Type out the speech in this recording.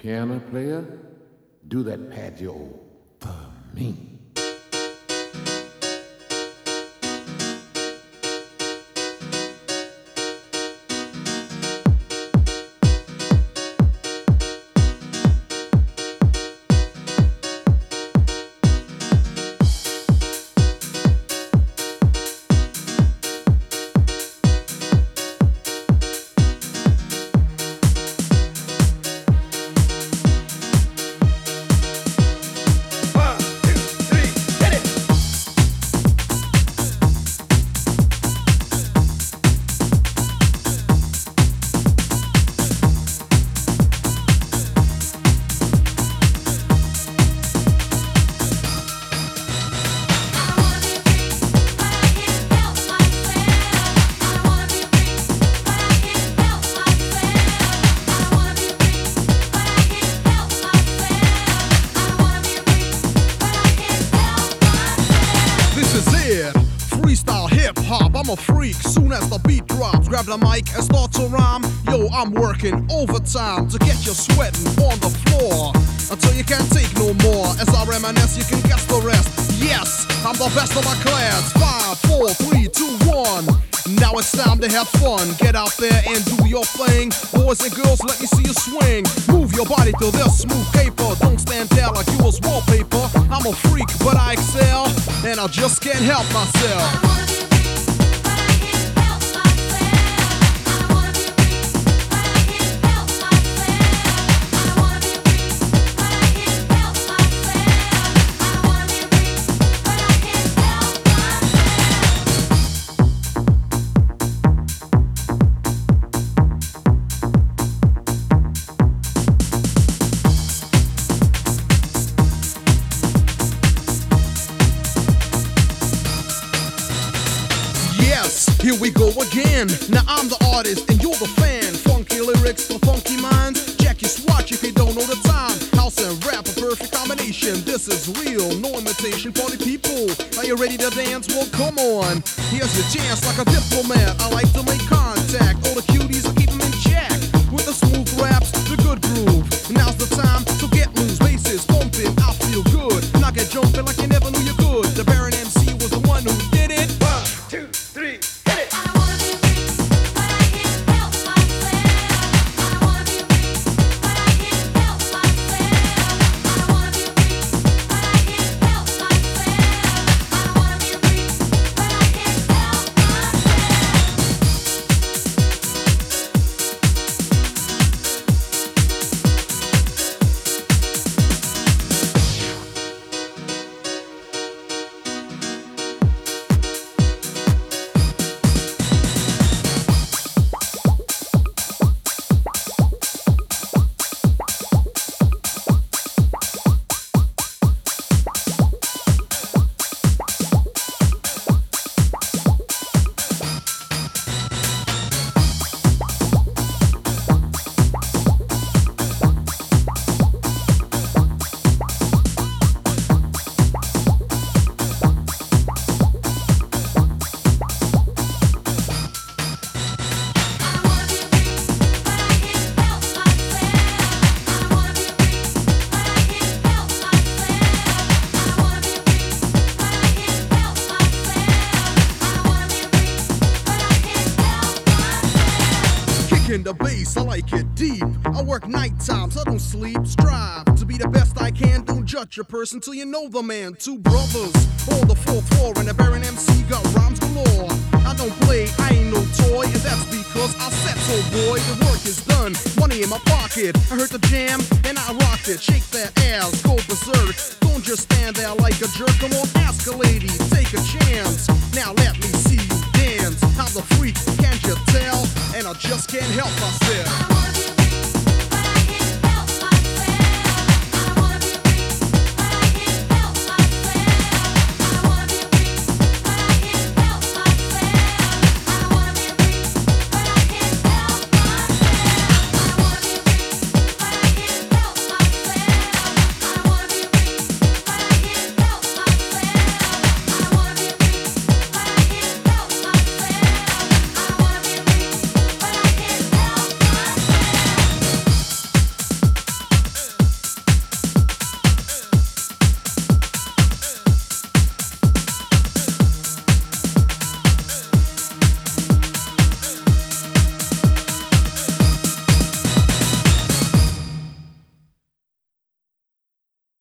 Piano player, do that Paggio for me. Freestyle hip-hop, I'm a freak. Soon as the beat drops, grab the mic and start to rhyme. Yo, I'm working overtime to get you sweating on the floor until you can't take no more. As I reminisce, you can guess the rest. Yes, I'm the best of my class. 5, 4, 3, 2, 1. Now it's time to have fun. Get out there and do your thing. Boys and girls, let me see you swing. Move your body to this smooth paper. Don't stand there like you was wallpaper. I'm a freak, but I excel, and I just can't help myself. Here we go again. Now I'm the artist and you're the fan. Funky lyrics for funky minds. Check your swatch if you don't know the time. House and rap, a perfect combination. This is real, no imitation. Party people, are you ready to dance? Well, come on. Here's your chance like a diplomat. I like to make contact. All the cuties, I keep them in check. With the smooth raps, the good groove. Now's the time to get loose. Bases pumping, I feel good. Now get jumping like you never knew you could. The Baron MC was the one who did it. 1, 2, 3. In the bass, I like it deep. I work night times, I don't sleep. Strive to be the best I can. Don't judge a person till you know the man. Two brothers on the 4th floor, and the Baron MC got rhymes galore. I don't play, I ain't no toy, and that's because I said so, boy. The work is done, money in my pocket. I heard the jam, and I rocked it. Shake that ass, go berserk. Don't just stand there like a jerk. Come on, ask a lady, take a chance. Now let me see you dance. I'm the freak, can't you tell? And I just can't help myself.